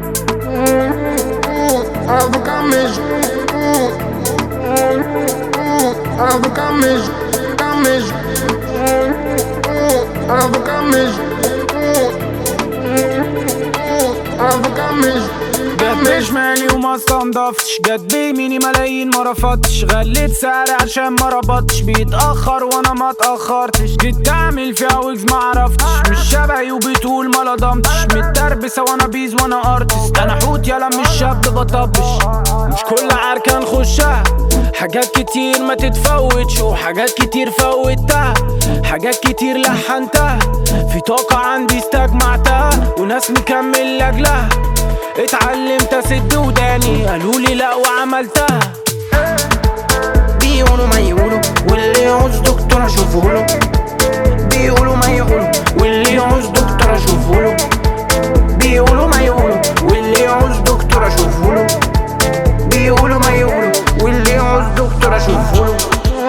Avocat mesmo. Avocat mesmo. Avocat mesmo. Avocat mesmo. جت بشمالي وما استنضفتش، جت بيميني ملايين ما رفضتش، غليت سعري عشان ما ربطتش، بيتأخر وانا ما اتأخرتش، جيت تعمل فيها ويجز ما عرفتش، مش شبهي وبتقول ما لضمتش، متربسة وانا بيز وانا ارتست، انا حوت يالا مش شاب بطبش، مش كل عركة نخشها، حاجات كتير ما تتفوتش وحاجات كتير فوتها، حاجات كتير لحنتها، في طاقة عندي استجمعتها وناس مكمل لاجلها، اتعلمت اسد وداني قالولي لا وعملتها. بيقولوا ما يقولوا واللي يعوز دكتور اشوفهوله، بيقولوا ما يقولوا واللي يعوز دكتور اشوفهوله، بيقولوا ما يقولوا واللي يعوز دكتور اشوفهوله، بيقولوا ما يقولوا واللي يعوز دكتور اشوفهوله.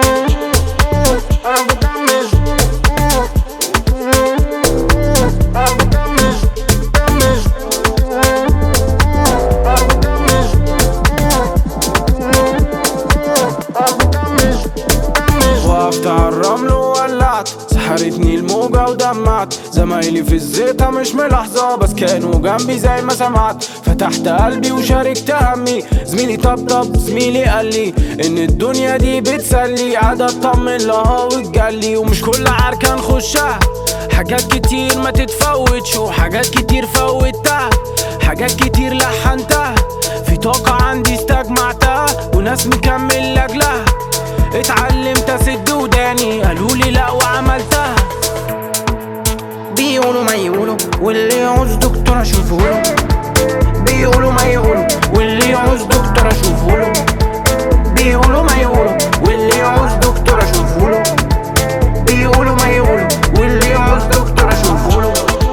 وقفت عالرمل وولعت، سحرتني الموجة ودمعت، زمايلي في الزيطة مش ملاحظة بس كانوا جنبي زي ما سمعت، فتحت قلبي وشاركت همي، زميلي طبطب زميلي قالي ان الدنيا دي بتسلي، قعد اطمن لها وتجلي، ومش كل عركة نخشها، حاجات كتير ما تتفوتش وحاجات كتير فوتها، حاجات كتير لحنتها، في طاقة عندي استجمعتها وناس مكمل لاجلها، اتعلمت اسد وداني قالولي لا وعملتها. بيقولوا ما يقولوا واللي يعوز دكتور اشوفهوله، بيقولوا ما يقولوا واللي يعوز دكتور اشوفهوله، بيقولوا ما يقولوا واللي يعوز دكتور اشوفهوله، بيقولوا ما يقولوا واللي يعوز دكتور اشوفهوله.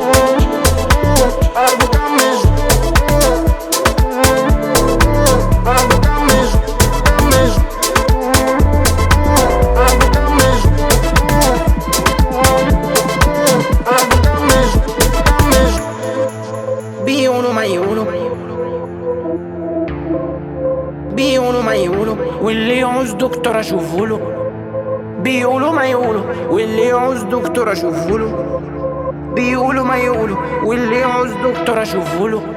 بيقولوا ما يقولوا، بيقولوا ما يقولوا واللي يعوز دكتور اشوفهوله، بيقولوا ما يقولوا واللي يعوز دكتور اشوفهوله، بيقولوا ما يقولوا واللي يعوز دكتور اشوفهوله.